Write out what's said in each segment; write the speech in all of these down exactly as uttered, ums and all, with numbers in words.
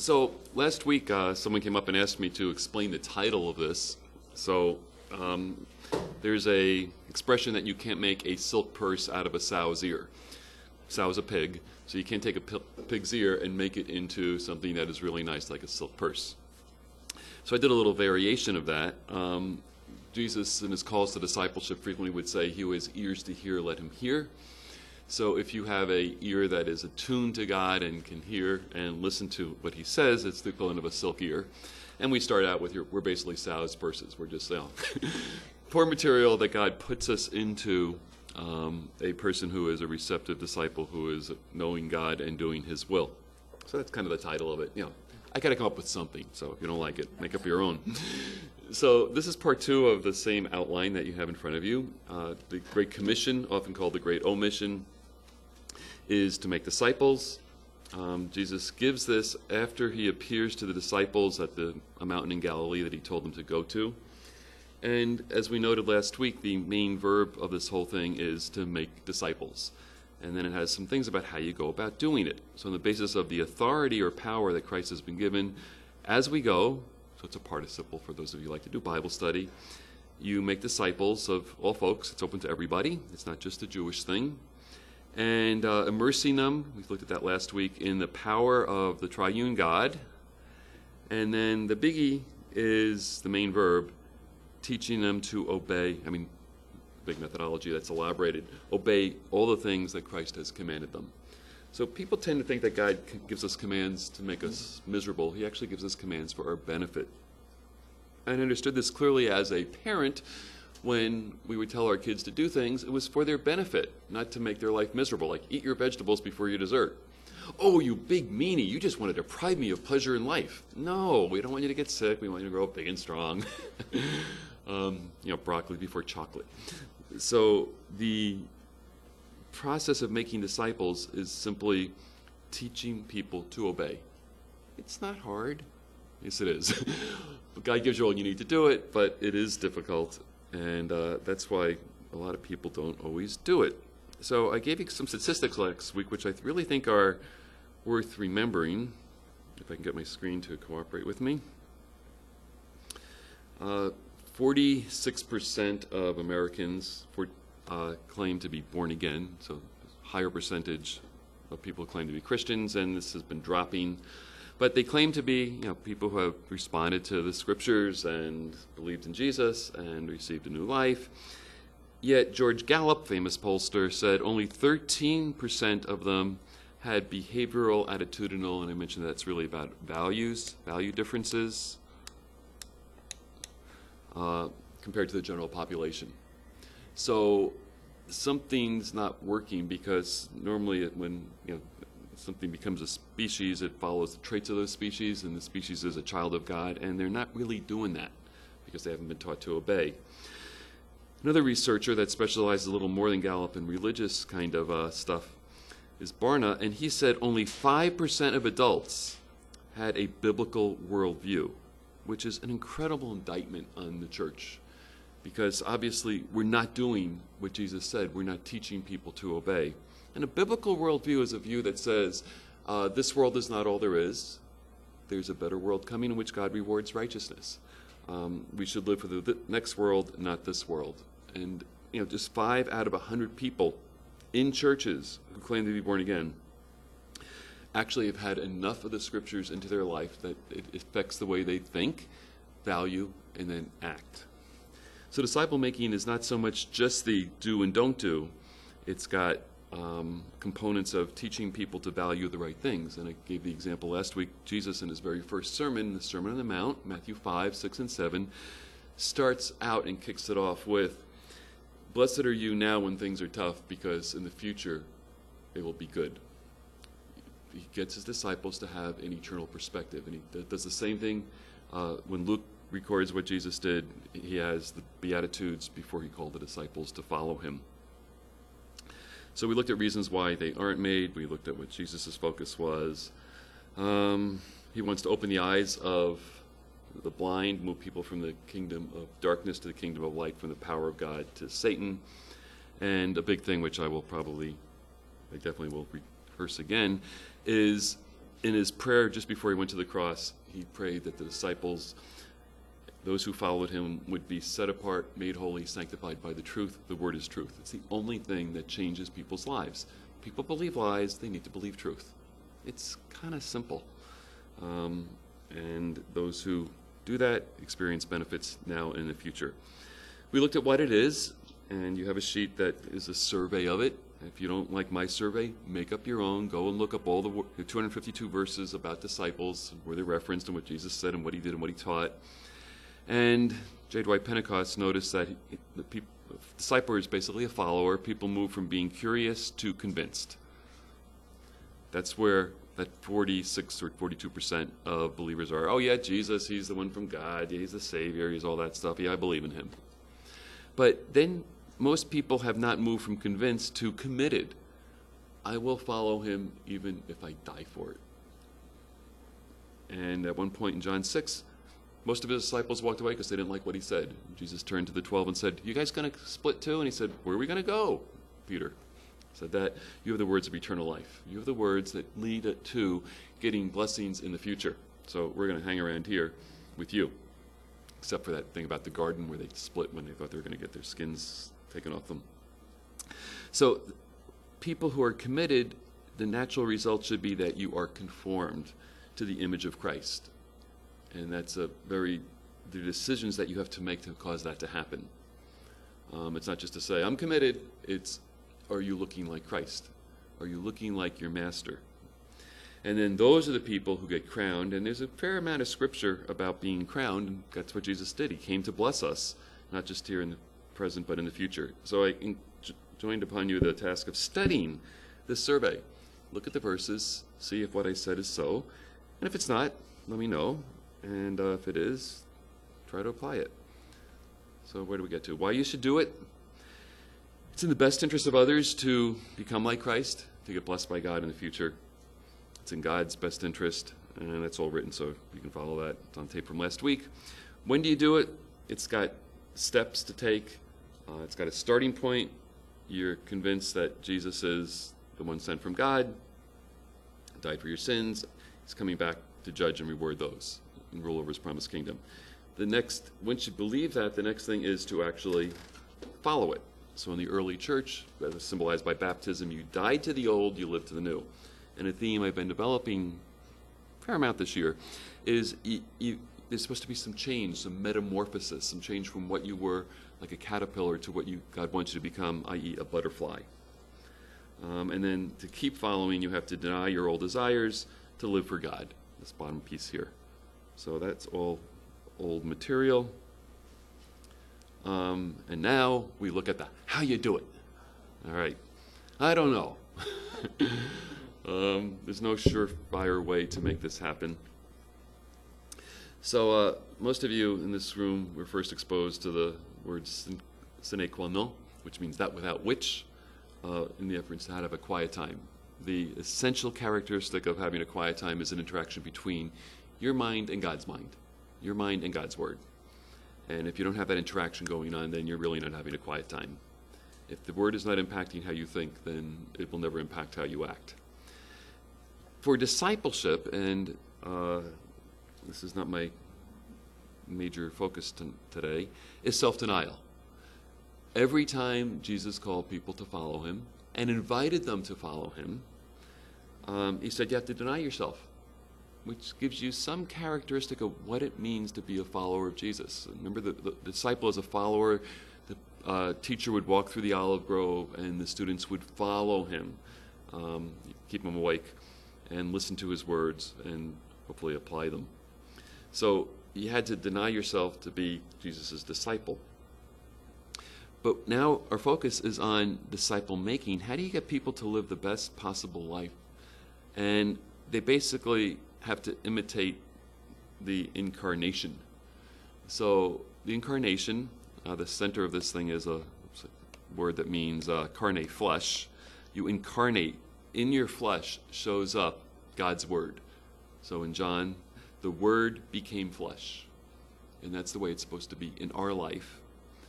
So last week, uh, someone came up and asked me to explain the title of this. So um, there's a expression that you can't make a silk purse out of a sow's ear. Sow's a pig, so you can't take a pig's ear and make it into something that is really nice, like a silk purse. So I did a little variation of that. Um, Jesus, in his calls to discipleship, frequently would say, "He who has ears to hear, let him hear." So if you have a ear that is attuned to God and can hear and listen to what he says, it's the equivalent of a silk ear. And we start out with, your, we're basically sow's purses. We're just, you know, poor material that God puts us into um, a person who is a receptive disciple, who is knowing God and doing his will. So that's kind of the title of it. You know, I got to come up with something. So if you don't like it, make up your own. So this is part two of the same outline that you have in front of you. Uh, the Great Commission, often called the Great Omission, is to make disciples. Um, Jesus gives this after he appears to the disciples at the a mountain in Galilee that he told them to go to. And as we noted last week, the main verb of this whole thing is to make disciples. And then it has some things about how you go about doing it. So on the basis of the authority or power that Christ has been given, as we go, so it's a participle for those of you who like to do Bible study, you make disciples of all folks. It's open to everybody. It's not just a Jewish thing. And uh, immersing them, we looked at that last week, in the power of the triune God. And then the biggie is the main verb, teaching them to obey. I mean, big methodology that's elaborated. Obey all the things that Christ has commanded them. So people tend to think that God gives us commands to make us miserable. He actually gives us commands for our benefit. I understood this clearly as a parent. When we would tell our kids to do things, it was for their benefit, not to make their life miserable, like eat your vegetables before your dessert. Oh, you big meanie, you just want to deprive me of pleasure in life. No, we don't want you to get sick. We want you to grow up big and strong. um, you know, broccoli before chocolate. So the process of making disciples is simply teaching people to obey. It's not hard. Yes, it is. But God gives you all you need to do it, but it is difficult. And uh, that's why a lot of people don't always do it. So I gave you some statistics last week, which I really think are worth remembering. If I can get my screen to cooperate with me. Uh, forty-six percent of Americans for, uh, claim to be born again. So higher percentage of people claim to be Christians, and this has been dropping. But they claim to be, you know, people who have responded to the scriptures and believed in Jesus and received a new life. Yet George Gallup, famous pollster, said only thirteen percent of them had behavioral, attitudinal, and I mentioned that's really about values, value differences, uh, compared to the general population. So something's not working, because normally it, when you know something becomes a species, it follows the traits of those species, and the species is a child of God, and they're not really doing that because they haven't been taught to obey. Another researcher that specializes a little more than Gallup in religious kind of uh, stuff is Barna, and he said only five percent of adults had a biblical worldview, which is an incredible indictment on the church, because obviously we're not doing what Jesus said. We're not teaching people to obey. And a biblical worldview is a view that says, uh, this world is not all there is. There's a better world coming in which God rewards righteousness. Um, we should live for the th- next world, not this world. And you know, just five out of a hundred people in churches who claim to be born again actually have had enough of the scriptures into their life that it affects the way they think, value, and then act. So disciple making is not so much just the do and don't do. It's got Um, components of teaching people to value the right things. And I gave the example last week. Jesus, in his very first sermon, the Sermon on the Mount, Matthew five, six, and seven, starts out and kicks it off with, "Blessed are you now when things are tough, because in the future they will be good." He gets his disciples to have an eternal perspective. And he does the same thing uh, when Luke records what Jesus did. He has the Beatitudes before he called the disciples to follow him. So we looked at reasons why they aren't made. We looked at what Jesus' focus was. Um, he wants to open the eyes of the blind, move people from the kingdom of darkness to the kingdom of light, from the power of God to Satan. And a big thing, which I will probably, I definitely will rehearse again, is in his prayer just before he went to the cross, he prayed that the disciples, those who followed him, would be set apart, made holy, sanctified by the truth. The word is truth. It's the only thing that changes people's lives. People believe lies, they need to believe truth. It's kind of simple. Um, and those who do that experience benefits now and in the future. We looked at what it is, and you have a sheet that is a survey of it. If you don't like my survey, make up your own. Go and look up all the, the two hundred fifty-two verses about disciples, where they referenced and what Jesus said and what he did and what he taught. And J. Dwight Pentecost noticed that he, the people, disciple is basically a follower. People move from being curious to convinced. That's where that forty-six or forty-two percent of believers are. Oh yeah, Jesus, he's the one from God. He's the Savior. He's all that stuff. Yeah, I believe in him. But then most people have not moved from convinced to committed. I will follow him even if I die for it. And at one point in John six, most of his disciples walked away because they didn't like what he said. Jesus turned to the twelve and said, you guys going to split too? And he said, where are we going to go? Peter said that. You have the words of eternal life. You have the words that lead to getting blessings in the future. So we're going to hang around here with you. Except for that thing about the garden where they split when they thought they were going to get their skins taken off them. So people who are committed, the natural result should be that you are conformed to the image of Christ. And that's a very, the decisions that you have to make to cause that to happen. Um, it's not just to say, I'm committed. It's, are you looking like Christ? Are you looking like your master? And then those are the people who get crowned. And there's a fair amount of scripture about being crowned. And that's what Jesus did. He came to bless us, not just here in the present, but in the future. So I joined upon you the task of studying this survey. Look at the verses, see if what I said is so. And if it's not, let me know. And uh, if it is, try to apply it. So where do we get to? Why you should do it? It's in the best interest of others to become like Christ, to get blessed by God in the future. It's in God's best interest, and it's all written, so you can follow that. It's on tape from last week. When do you do it? It's got steps to take. Uh, it's got a starting point. You're convinced that Jesus is the one sent from God, died for your sins. He's coming back to judge and reward those and rule over his promised kingdom. The next, once you believe that, the next thing is to actually follow it. So in the early church, that was symbolized by baptism, you died to the old, you lived to the new. And a theme I've been developing a fair amount this year is you, you, there's supposed to be some change, some metamorphosis, some change from what you were, like a caterpillar, to what you God wants you to become, that is a butterfly. Um, and then to keep following, you have to deny your old desires to live for God. This bottom piece here. So that's all old material. Um, and now we look at the how you do it. All right. I don't know. um, there's no surefire way to make this happen. So uh, most of you in this room were first exposed to the word sine qua non, which means that without which, uh, in the efforts to have a quiet time. The essential characteristic of having a quiet time is an interaction between your mind and God's mind, your mind and God's word. And if you don't have that interaction going on, then you're really not having a quiet time. If the word is not impacting how you think, then it will never impact how you act. For discipleship, and uh, this is not my major focus t- today, is self-denial. Every time Jesus called people to follow him and invited them to follow him, um, he said you have to deny yourself, which gives you some characteristic of what it means to be a follower of Jesus. Remember, the, the disciple is a follower. The uh, teacher would walk through the olive grove, and the students would follow him, um, keep him awake, and listen to his words, and hopefully apply them. So you had to deny yourself to be Jesus' disciple. But now our focus is on disciple making. How do you get people to live the best possible life? And they basically have to imitate the incarnation. So the incarnation, uh, the center of this thing is a, a word that means uh, carne, flesh. You incarnate. In your flesh shows up God's word. So in John, the word became flesh. And that's the way it's supposed to be in our life.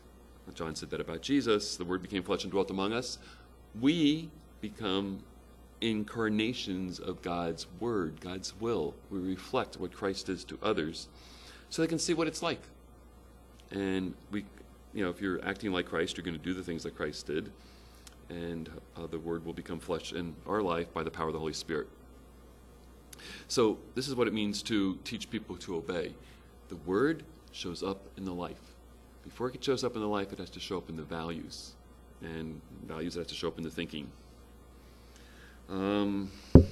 John said that about Jesus. The word became flesh and dwelt among us. We become incarnations of God's word, God's will. We reflect what Christ is to others so they can see what it's like. And we, you know, if you're acting like Christ, you're going to do the things that Christ did, and uh, the word will become flesh in our life by the power of the Holy Spirit. So this is what it means to teach people to obey. The word shows up in the life. Before it shows up in the life, it has to show up in the values, and values have to show up in the thinking. Um,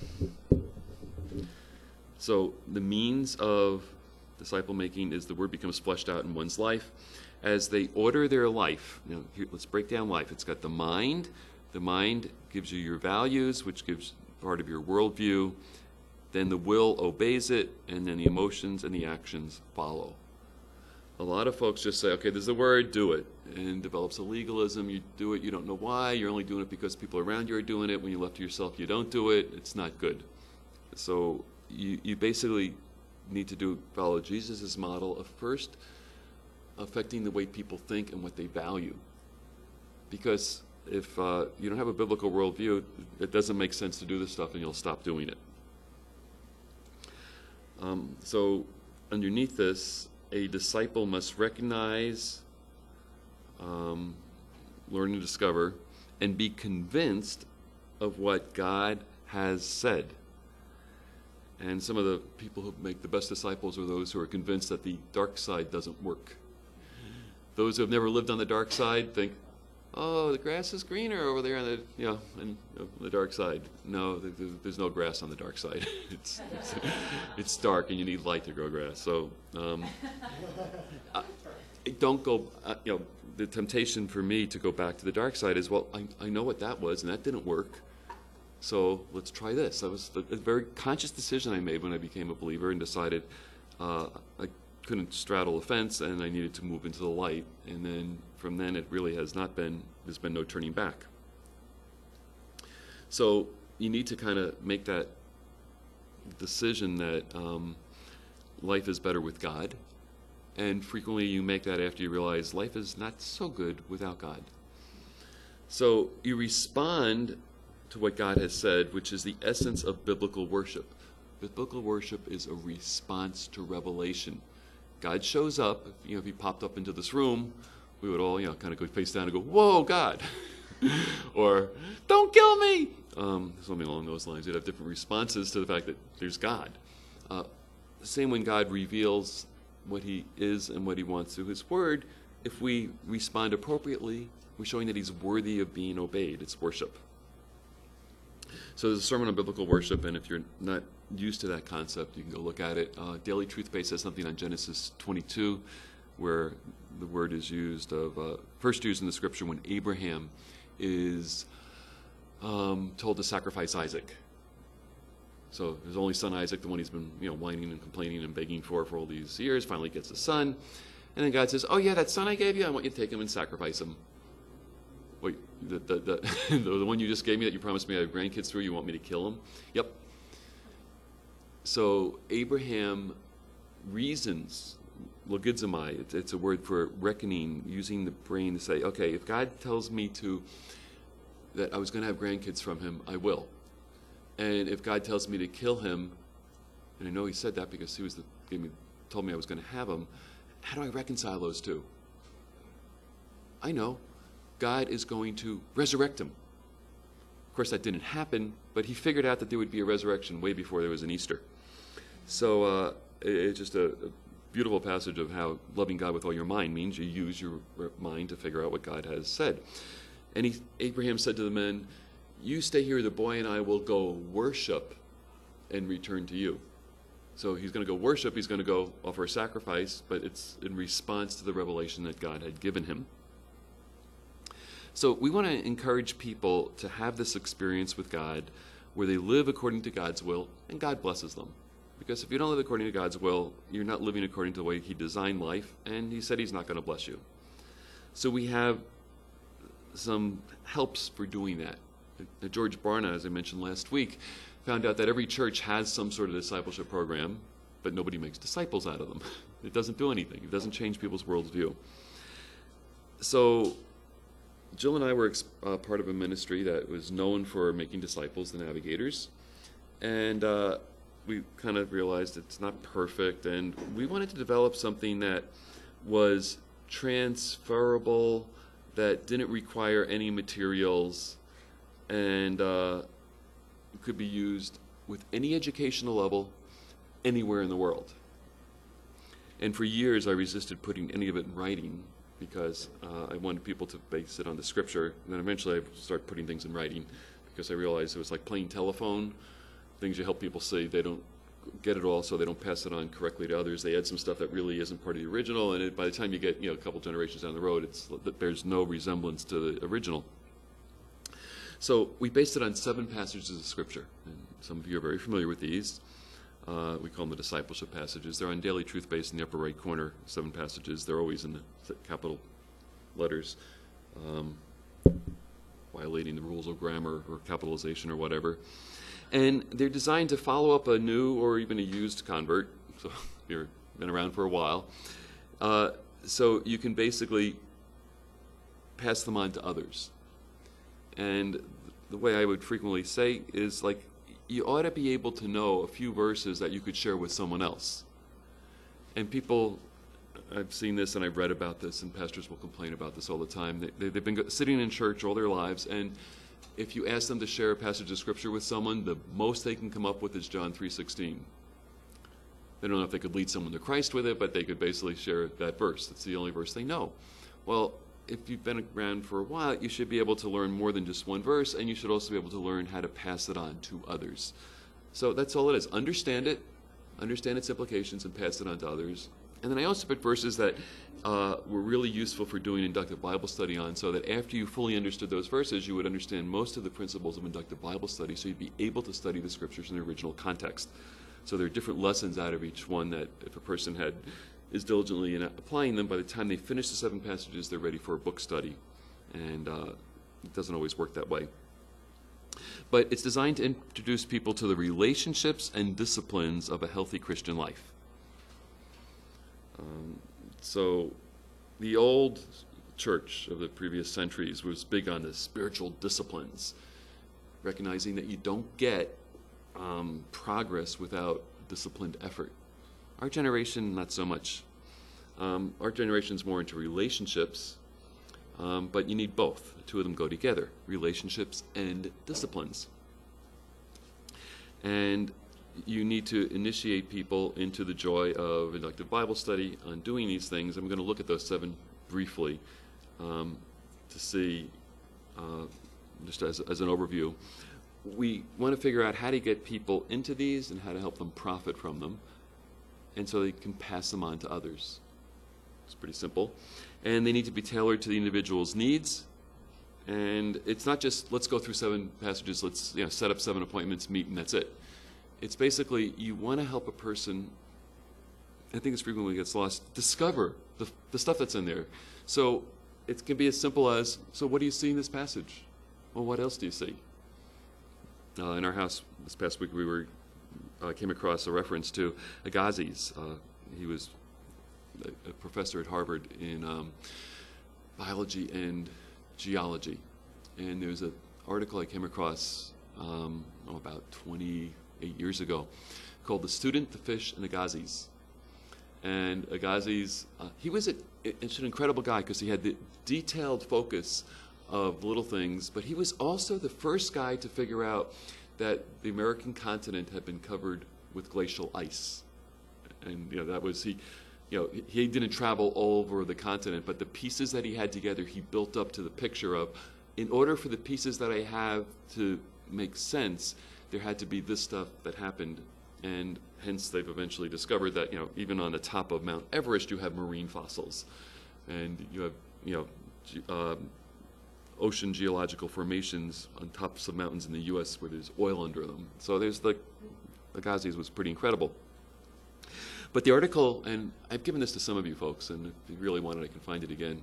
so the means of disciple making is the word becomes fleshed out in one's life as they order their life. You know, here, let's break down life. It's got the mind. The mind gives you your values, which gives part of your worldview. Then the will obeys it, and then the emotions and the actions follow. A lot of folks just say, okay, there's the word, do it, and develops a legalism. You do it, you don't know why. You're only doing it because people around you are doing it. When you're left to yourself, you don't do it. It's not good. So you, you basically need to do follow Jesus' model of first affecting the way people think and what they value. Because if uh, you don't have a biblical worldview, it doesn't make sense to do this stuff, and you'll stop doing it. Um, so underneath this, a disciple must recognize, um, learn and discover, and be convinced of what God has said. And some of the people who make the best disciples are those who are convinced that the dark side doesn't work. Those who have never lived on the dark side think, oh, the grass is greener over there on the, you know, and, you know, the dark side. No, there's no grass on the dark side. it's, it's it's dark, and you need light to grow grass. So um, I, don't go. Uh, you know, the temptation for me to go back to the dark side is, well, I, I know what that was, and that didn't work. So let's try this. That was a, a very conscious decision I made when I became a believer and decided uh, I couldn't straddle the fence, and I needed to move into the light. And then from then, it really has not been, there's been no turning back. So you need to kind of make that decision that um, life is better with God. And frequently you make that after you realize life is not so good without God. So you respond to what God has said, which is the essence of biblical worship. Biblical worship is a response to revelation. God shows up. You know, if he popped up into this room, we would all, you know, kind of go face down and go, whoa, God. Or, don't kill me. Um, something along those lines. You'd have different responses to the fact that there's God. Uh, same when God reveals what he is and what he wants through his word. If we respond appropriately, we're showing that he's worthy of being obeyed. It's worship. So there's a sermon on biblical worship, and if you're not used to that concept, you can go look at it. Uh, Daily Truth Base has something on Genesis twenty-two, where the word is used of, uh, first used in the scripture when Abraham is um, told to sacrifice Isaac. So his only son Isaac, the one he's been, you know, whining and complaining and begging for for all these years, finally gets a son. And then God says, oh yeah, that son I gave you, I want you to take him and sacrifice him. Wait, the, the, the, the one you just gave me that you promised me I have grandkids through, you want me to kill him? Yep. So Abraham reasons, logizomai, it's, it's a word for reckoning, using the brain to say, okay, if God tells me to that I was going to have grandkids from him, I will. And if God tells me to kill him, and I know he said that because he was the, gave me, told me I was going to have him, how do I reconcile those two? I know. God is going to resurrect him. Of course, that didn't happen, but he figured out that there would be a resurrection way before there was an Easter. So uh, it, it's just a, a beautiful passage of how loving God with all your mind means you use your mind to figure out what God has said. And he, Abraham said to the men, you stay here, the boy and I will go worship and return to you. So he's going to go worship, he's going to go offer a sacrifice, but it's in response to the revelation that God had given him. So we want to encourage people to have this experience with God where they live according to God's will, and God blesses them. Because if you don't live according to God's will, you're not living according to the way he designed life, and he said he's not going to bless you. So we have some helps for doing that. George Barna, as I mentioned last week, found out that every church has some sort of discipleship program, but nobody makes disciples out of them. It doesn't do anything. It doesn't change people's worldview. So Jill and I were ex- uh, part of a ministry that was known for making disciples, the Navigators, and uh, we kind of realized it's not perfect, and we wanted to develop something that was transferable, that didn't require any materials, and uh, could be used with any educational level anywhere in the world. And for years I resisted putting any of it in writing because uh, I wanted people to base it on the scripture. And then eventually I started putting things in writing because I realized it was like playing telephone. Things you help people see, they don't get it all, so they don't pass it on correctly to others. They add some stuff that really isn't part of the original, and it, by the time you get you know a couple generations down the road, it's there's no resemblance to the original. So we based it on seven passages of Scripture, and some of you are very familiar with these. Uh, we call them the discipleship passages. They're on Daily Truth Base in the upper right corner, seven passages. They're always in the capital letters, um, violating the rules of grammar or capitalization or whatever. And they're designed to follow up a new or even a used convert, so if you've been around for a while. Uh, so you can basically pass them on to others. And the way I would frequently say is like, you ought to be able to know a few verses that you could share with someone else. And people, I've seen this and I've read about this, and pastors will complain about this all the time. They, they, they've been go- sitting in church all their lives, and if you ask them to share a passage of Scripture with someone, the most they can come up with is John three sixteen. They don't know if they could lead someone to Christ with it, but they could basically share that verse. That's the only verse they know. Well, if you've been around for a while, you should be able to learn more than just one verse, and you should also be able to learn how to pass it on to others. So that's all it is. Understand it, understand its implications, and pass it on to others. And then I also put verses that uh, were really useful for doing inductive Bible study on, so that after you fully understood those verses, you would understand most of the principles of inductive Bible study, so you'd be able to study the Scriptures in their original context. So there are different lessons out of each one that if a person had is diligently in applying them, by the time they finish the seven passages, they're ready for a book study. And uh, it doesn't always work that way. But it's designed to introduce people to the relationships and disciplines of a healthy Christian life. Um, so the old church of the previous centuries was big on the spiritual disciplines, recognizing that you don't get um, progress without disciplined effort. Our generation, not so much. Um, our generation's more into relationships, um, but you need both. The two of them go together, relationships and disciplines. And you need to initiate people into the joy of inductive Bible study on doing these things. I'm going to look at those seven briefly um, to see, uh, just as, as an overview. We want to figure out how to get people into these and how to help them profit from them, and so they can pass them on to others. It's pretty simple. And they need to be tailored to the individual's needs. And it's not just, let's go through seven passages, let's you know, set up seven appointments, meet, and that's it. It's basically, you want to help a person, I think this frequently gets lost, discover the, the stuff that's in there. So it can be as simple as, so what do you see in this passage? Well, what else do you see? Uh, in our house this past week, we were Uh, came across a reference to Agassiz. Uh, he was a, a professor at Harvard in um, biology and geology. And there's an article I came across um, oh, about twenty-eight years ago called The Student, the Fish, and Agassiz. And Agassiz, uh, he was a, it's an incredible guy because he had the detailed focus of little things, but he was also the first guy to figure out that the American continent had been covered with glacial ice. And, you know, that was, he, you know, he didn't travel all over the continent, but the pieces that he had together, he built up to the picture of, in order for the pieces that I have to make sense, there had to be this stuff that happened. And hence they've eventually discovered that, you know, even on the top of Mount Everest, you have marine fossils. And you have, you know, ge- um, ocean geological formations on tops of mountains in the U S where there's oil under them. So there's like, Agassiz was pretty incredible. But the article, and I've given this to some of you folks, and if you really want it, I can find it again.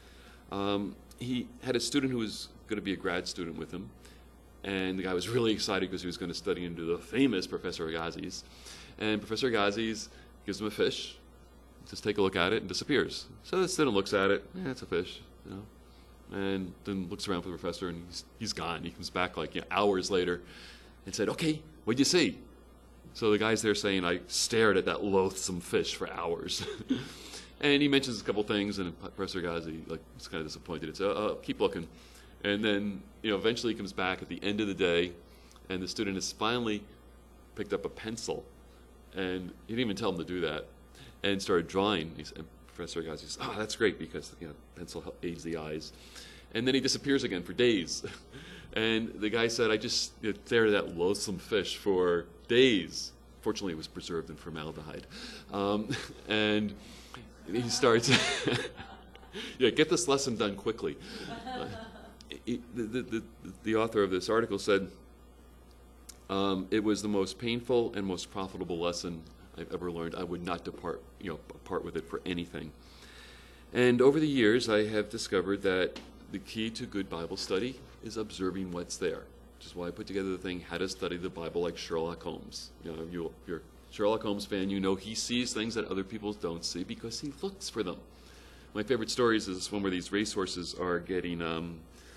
Um, he had a student who was going to be a grad student with him, and the guy was really excited because he was going to study under the famous Professor Agassiz. And Professor Agassiz gives him a fish, just take a look at it, and disappears. So the student looks at it, yeah, it's a fish, you know. and then looks around for the professor, and he's, he's gone. He comes back like you know, hours later and said, okay, what'd you see? So the guy's there saying, I stared at that loathsome fish for hours. And he mentions a couple things, and Professor Ghazi like, was kind of disappointed. It's, uh, uh, keep looking. And then, you know, eventually he comes back at the end of the day, and the student has finally picked up a pencil, and he didn't even tell him to do that, and started drawing. He's, and Professor Ghazi says, oh, that's great, because, you know, pencil help aids the eyes. And then he disappears again for days. And the guy said, I just you know, stared at that loathsome fish for days. Fortunately, it was preserved in formaldehyde. Um, and he starts, yeah, get this lesson done quickly. Uh, he, the, the, the, the author of this article said, um, it was the most painful and most profitable lesson I've ever learned. I would not depart, you know, part with it for anything. And over the years, I have discovered that the key to good Bible study is observing what's there, which is why I put together the thing, How to Study the Bible Like Sherlock Holmes. You know, you, if you're a Sherlock Holmes fan, you know he sees things that other people don't see because he looks for them. My favorite stories is this one where these racehorses are getting um,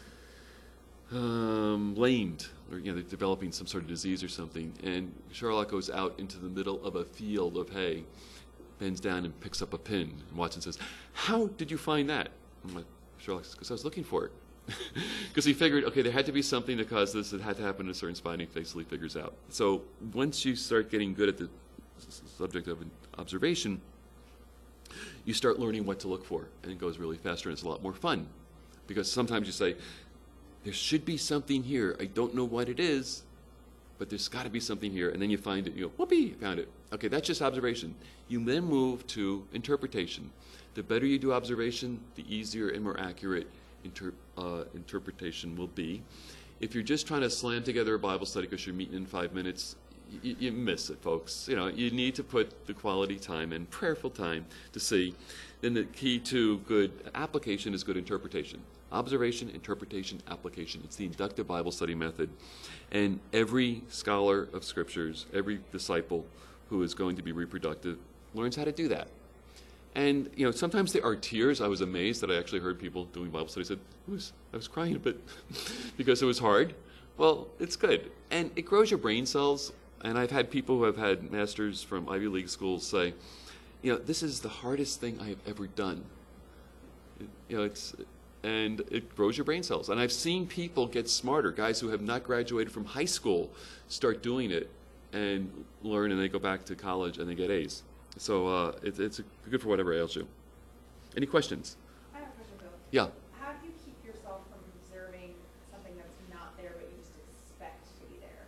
um, lamed, or you know, they're developing some sort of disease or something, and Sherlock goes out into the middle of a field of hay, bends down and picks up a pin, and Watson says, how did you find that? And like, Sherlock says, because I was looking for it. Because he figured, okay, there had to be something that caused this. It had to happen in a certain spot, and he basically figures out. So once you start getting good at the subject of observation, you start learning what to look for, and it goes really faster, and it's a lot more fun. Because sometimes you say, there should be something here. I don't know what it is, but there's got to be something here. And then you find it, you go, whoopee, found it. Okay, that's just observation. You then move to interpretation. The better you do observation, the easier and more accurate Inter, uh, interpretation will be. If you're just trying to slam together a Bible study because you're meeting in five minutes, you, you miss it, folks. You know, you need to put the quality time and prayerful time to see. Then the key to good application is good interpretation. Observation, interpretation, application. It's the inductive Bible study method. And every scholar of scriptures, every disciple who is going to be reproductive learns how to do that. And, you know, sometimes there are tears. I was amazed that I actually heard people doing Bible study said, I was, I was crying a bit because it was hard. Well, it's good. And it grows your brain cells. And I've had people who have had masters from Ivy League schools say, you know, this is the hardest thing I have ever done. It, you know, it's, and it grows your brain cells. And I've seen people get smarter, guys who have not graduated from high school start doing it and learn, and they go back to college and they get A's. So uh, it, it's good for whatever ails you. Any questions? I have a question, Bill. Yeah. How do you keep yourself from observing something that's not there but you just expect to be there?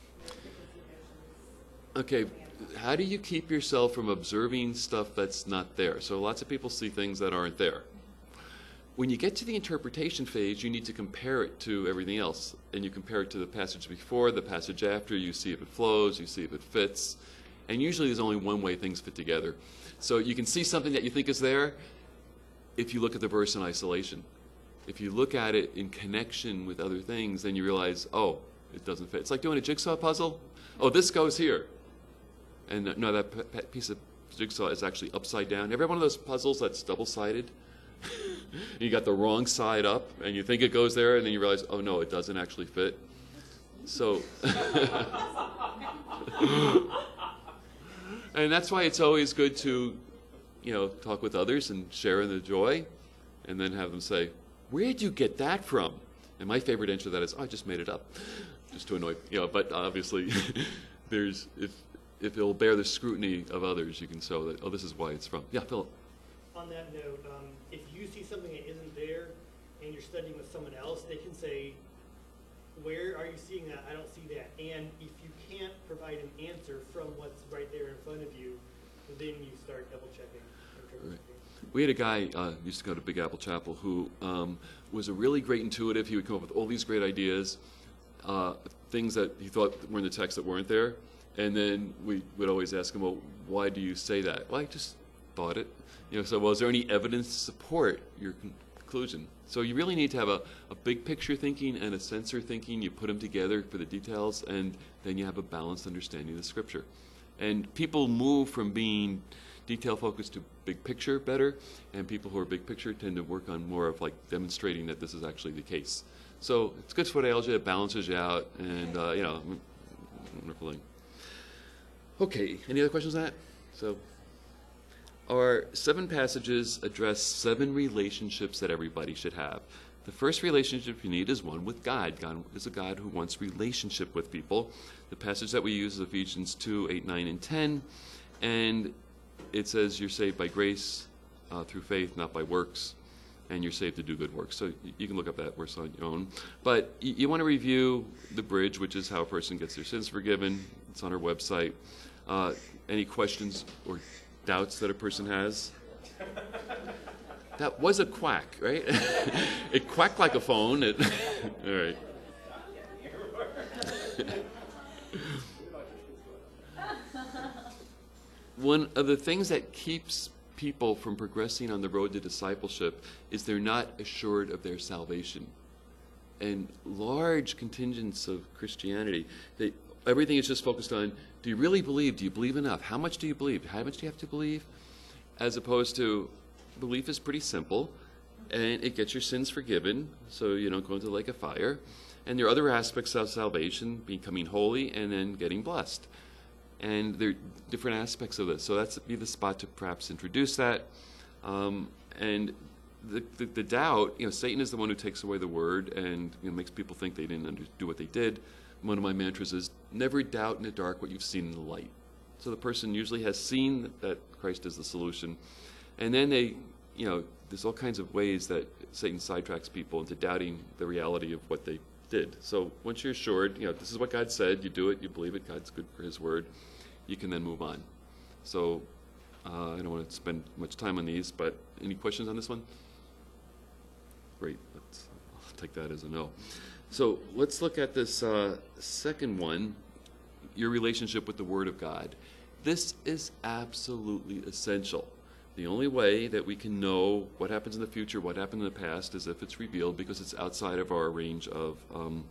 Okay. How do you keep yourself from observing stuff that's not there? So lots of people see things that aren't there. When you get to the interpretation phase, you need to compare it to everything else. And you compare it to the passage before, the passage after. You see if it flows, you see if it fits. And usually there's only one way things fit together. So you can see something that you think is there if you look at the verse in isolation. If you look at it in connection with other things, then you realize, oh, it doesn't fit. It's like doing a jigsaw puzzle. Oh, this goes here. And no, that p- piece of jigsaw is actually upside down. Every one of those puzzles that's double-sided, you got the wrong side up, and you think it goes there, and then you realize, oh, no, it doesn't actually fit. So... And that's why it's always good to, you know, talk with others and share in the joy, and then have them say, where'd you get that from? And my favorite answer to that is, oh, I just made it up, just to annoy, you know, but obviously, there's, if if it'll bear the scrutiny of others, you can show that, oh, this is why it's from. Yeah, Philip. On that note, um, if you see something that isn't there, and you're studying with someone else, they can say, where are you seeing that? I don't see that. And if you can't provide an answer from what's right there in front of you, then you start double checking. Right. We had a guy uh, used to go to Big Apple Chapel who um, was a really great intuitive. He would come up with all these great ideas, uh, things that he thought were in the text that weren't there. And then we would always ask him, well, why do you say that? Well, I just thought it. You know, so, well, is there any evidence to support your con- conclusion? So you really need to have a, a big picture thinking and a sensor thinking. You put them together for the details, and then you have a balanced understanding of the scripture. And people move from being detail focused to big picture better, and people who are big picture tend to work on more of like demonstrating that this is actually the case. So it's good for algae, it balances you out, and uh, you know, wonderful thing. Okay, any other questions on that? So, our seven passages address seven relationships that everybody should have. The first relationship you need is one with God. God is a God who wants relationship with people. The passage that we use is Ephesians two, eight, nine, and ten. And it says you're saved by grace uh, through faith, not by works. And you're saved to do good works. So you can look up that verse on your own. But you, you want to review the bridge, which is how a person gets their sins forgiven. It's on our website. Uh, any questions or doubts that a person has? That was a quack, right? It quacked like a phone. It, all right. One of the things that keeps people from progressing on the road to discipleship is they're not assured of their salvation. And large contingents of Christianity, they, everything is just focused on, do you really believe? Do you believe enough? How much do you believe? How much do you have to believe? As opposed to, belief is pretty simple, and it gets your sins forgiven, so you don't go into the lake of fire. And there are other aspects of salvation, becoming holy and then getting blessed. And there are different aspects of this. So that's be the spot to perhaps introduce that. Um, and the, the, the doubt, you know, Satan is the one who takes away the word and you know, makes people think they didn't under, do what they did. One of my mantras is, never doubt in the dark what you've seen in the light. So the person usually has seen that Christ is the solution. And then they, you know, there's all kinds of ways that Satan sidetracks people into doubting the reality of what they did. So once you're assured, you know, this is what God said, you do it, you believe it, God's good for his word, you can then move on. So uh, I don't want to spend much time on these, but any questions on this one? Great, let's, I'll take that as a no. So let's look at this uh, second one, your relationship with the Word of God. This is absolutely essential. The only way that we can know what happens in the future, what happened in the past, is if it's revealed, because it's outside of our range of um,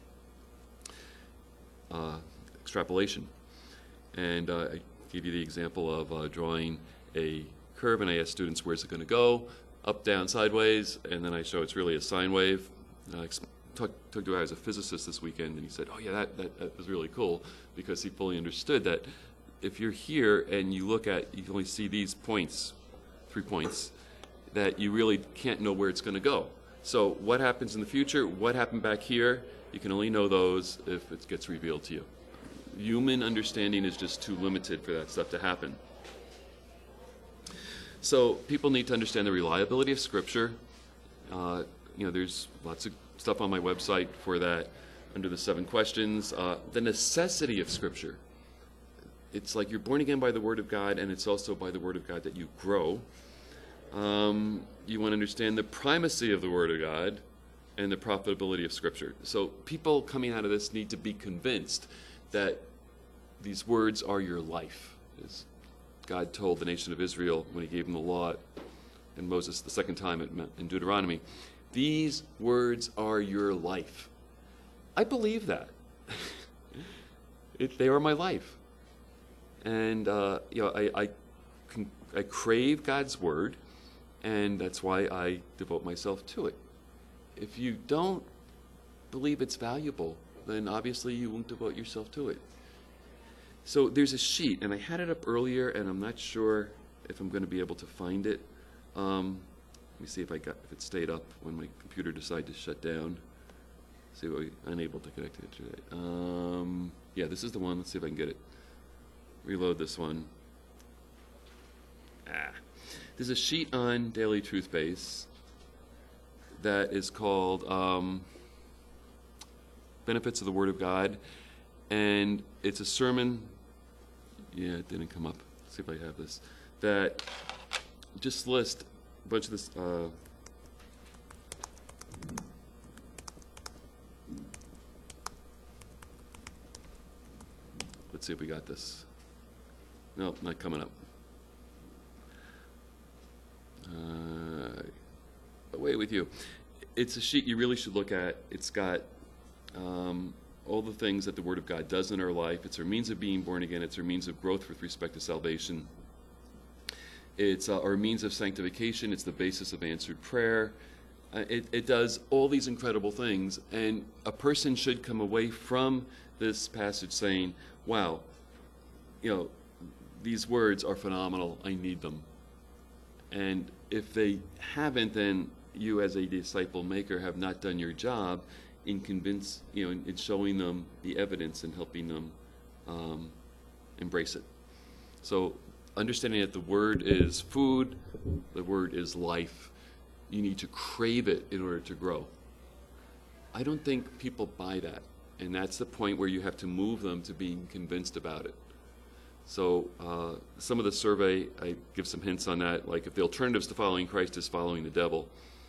uh, extrapolation. And uh, I gave you the example of uh, drawing a curve, and I asked students, where's it going to go? Up, down, sideways, and then I show it's really a sine wave. Uh, talked talk to a guy who's a physicist this weekend, and he said, oh yeah, that, that, that was really cool, because he fully understood that if you're here and you look at, you can only see these points, three points, that you really can't know where it's going to go. So what happens in the future, what happened back here, you can only know those if it gets revealed to you. Human understanding is just too limited for that stuff to happen. So people need to understand the reliability of Scripture. Uh, you know, there's lots of stuff on my website for that under the seven questions. Uh, the necessity of Scripture. It's like you're born again by the Word of God, and it's also by the Word of God that you grow. Um, you want to understand the primacy of the Word of God and the profitability of Scripture. So people coming out of this need to be convinced that these words are your life. As God told the nation of Israel when he gave them the law, and Moses the second time in Deuteronomy, these words are your life. I believe that. it, they are my life. And uh, you know, I, I, can, I crave God's word, and that's why I devote myself to it. If you don't believe it's valuable, then obviously you won't devote yourself to it. So there's a sheet, and I had it up earlier, and I'm not sure if I'm going to be able to find it. Um, let me see if I got if it stayed up when my computer decided to shut down. See, what we unable to connect it today. Um, yeah, this is the one. Let's see if I can get it. Reload this one. Ah. There's a sheet on Daily Truth Base that is called um, Benefits of the Word of God, and it's a sermon. Yeah, it didn't come up. Let's see if I have this. That just lists a bunch of this. Uh, let's see if we got this. No, not coming up. Uh, away with you. It's a sheet you really should look at. It's got um, all the things that the Word of God does in our life. It's our means of being born again. It's our means of growth with respect to salvation. It's uh, our means of sanctification. It's the basis of answered prayer. Uh, it, it does all these incredible things, and a person should come away from this passage saying, wow, you know, these words are phenomenal. I need them. And if they haven't, then you as a disciple maker have not done your job in convince, you know, in, in showing them the evidence and helping them um, embrace it. So understanding that the word is food, the word is life. You need to crave it in order to grow. I don't think people buy that, and that's the point where you have to move them to being convinced about it. So uh, some of the survey, I give some hints on that, like if the alternatives to following Christ is following the devil.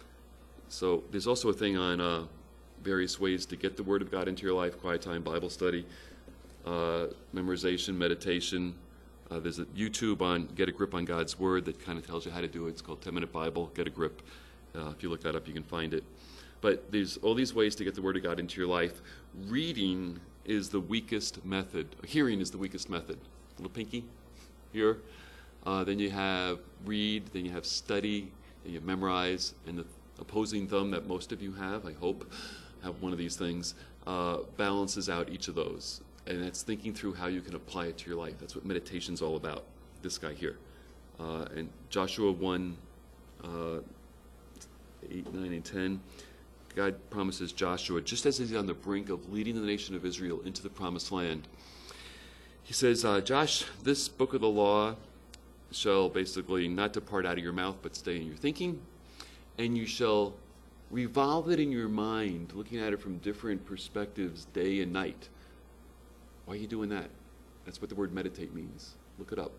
So there's also a thing on uh, various ways to get the Word of God into your life: quiet time, Bible study, uh, memorization, meditation. Uh, there's a YouTube on Get a Grip on God's Word that kind of tells you how to do it. It's called ten minute Bible, Get a Grip. Uh, if you look that up, you can find it. But there's all these ways to get the Word of God into your life. Reading is the weakest method. Hearing is the weakest method. Little pinky here. Uh, then you have read, then you have study, then you have memorize, and the opposing thumb that most of you have, I hope, have one of these things, uh, balances out each of those. And that's thinking through how you can apply it to your life. That's what meditation's all about, this guy here. Uh, and Joshua one, uh, eight, nine, and ten, God promises Joshua, just as he's on the brink of leading the nation of Israel into the promised land, he says, uh, Josh, this book of the law shall basically not depart out of your mouth, but stay in your thinking, and you shall revolve it in your mind, looking at it from different perspectives day and night. Why are you doing that? That's what the word meditate means. Look it up.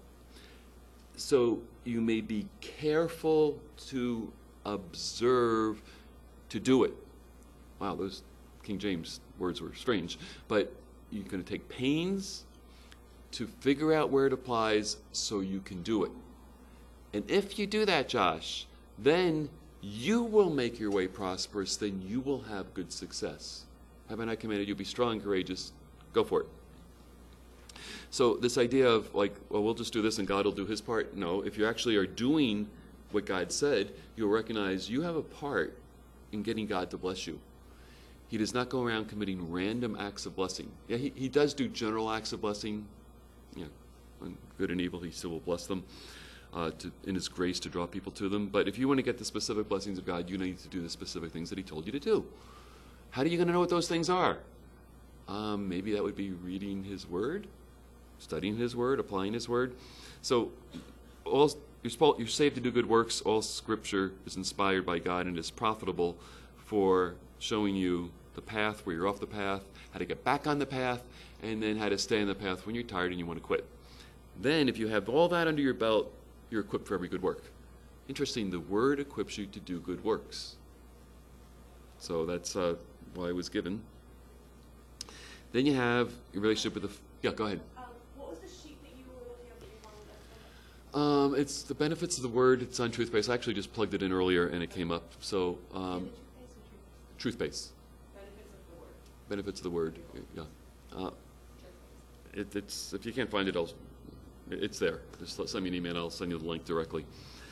So you may be careful to observe, to do it. Wow, those King James words were strange. But you're going to take pains to figure out where it applies so you can do it. And if you do that, Josh, then you will make your way prosperous, then you will have good success. Have I not commanded you, be strong, courageous? Go for it. So this idea of like, well, we'll just do this and God will do his part. No, if you actually are doing what God said, you'll recognize you have a part in getting God to bless you. He does not go around committing random acts of blessing. Yeah, he, he does do general acts of blessing. Yeah, on good and evil, he still will bless them uh, to, in his grace to draw people to them. But if you want to get the specific blessings of God, you need to do the specific things that he told you to do. How are you going to know what those things are? Um, maybe that would be reading his word, studying his word, applying his word. So all, you're, supposed, you're saved to do good works. All scripture is inspired by God and is profitable for showing you the path where you're off the path, how to get back on the path, and then how to stay on the path when you're tired and you want to quit. Then if you have all that under your belt, you're equipped for every good work. Interesting, the word equips you to do good works. So that's uh, why it was given. Then you have your relationship with the... Yeah, go ahead. Um, what was the sheet that you were looking at that you wanted that from? Um, it's the benefits of the word. It's on TruthBase. I actually just plugged it in earlier and it came up. So, um, TruthBase. Benefits of the word. Benefits of the word. Yeah. Uh, it, it's if you can't find it, I'll, it's there. Just send me an email. I'll send you the link directly.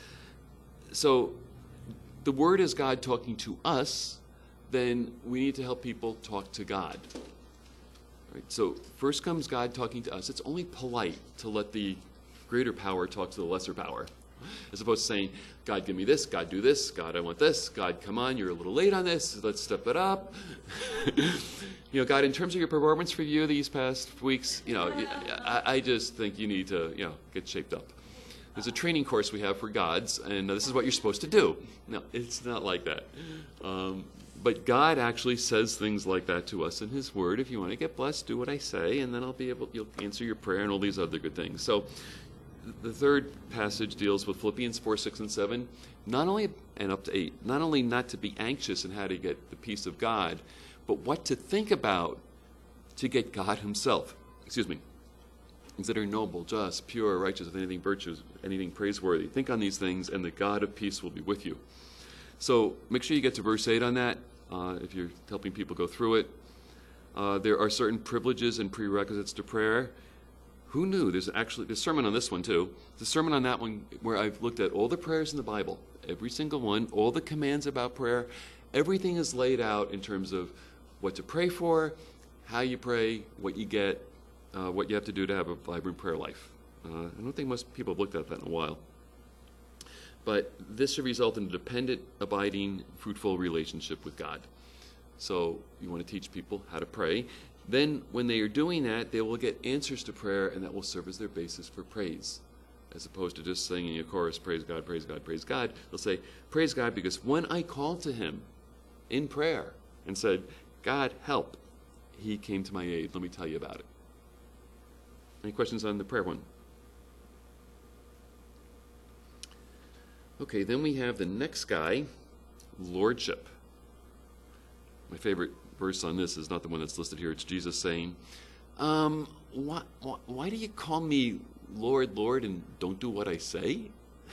So, the word is God talking to us. Then we need to help people talk to God. Right? So first comes God talking to us. It's only polite to let the greater power talk to the lesser power, as opposed to saying, God, give me this, God, do this, God, I want this, God, come on, you're a little late on this, let's step it up. You know, God, in terms of your performance review these past weeks, you know, I, I just think you need to, you know, get shaped up. There's a training course we have for gods, and this is what you're supposed to do. No, it's not like that. Um, But God actually says things like that to us in his word. If you want to get blessed, do what I say, and then I'll be able, you'll answer your prayer and all these other good things. So the third passage deals with Philippians four, six, and seven, not only, and up to eight, not only not to be anxious in how to get the peace of God, but what to think about to get God himself. Excuse me. Things that are noble, just, pure, righteous, if anything virtuous, anything praiseworthy. Think on these things, and the God of peace will be with you. So make sure you get to verse eight on that, uh, if you're helping people go through it. Uh, there are certain privileges and prerequisites to prayer. who knew? There's actually there's a sermon on this one too. There's a sermon on that one where I've looked at all the prayers in the Bible, every single one, all the commands about prayer. Everything is laid out in terms of what to pray for, how you pray, what you get, uh, what you have to do to have a vibrant prayer life. Uh, I don't think most people have looked at that in a while. But this should result in a dependent, abiding, fruitful relationship with God. So you want to teach people how to pray. Then when they are doing that, they will get answers to prayer, and that will serve as their basis for praise. As opposed to just singing a chorus, praise God, praise God, praise God. They'll say, praise God, because when I called to him in prayer and said, God, help, he came to my aid. Let me tell you about it. Any questions on the prayer one? Okay, then we have the next guy, lordship. My favorite verse on this is not the one that's listed here. It's Jesus saying, um, why, why, why do you call me Lord, Lord, and don't do what I say?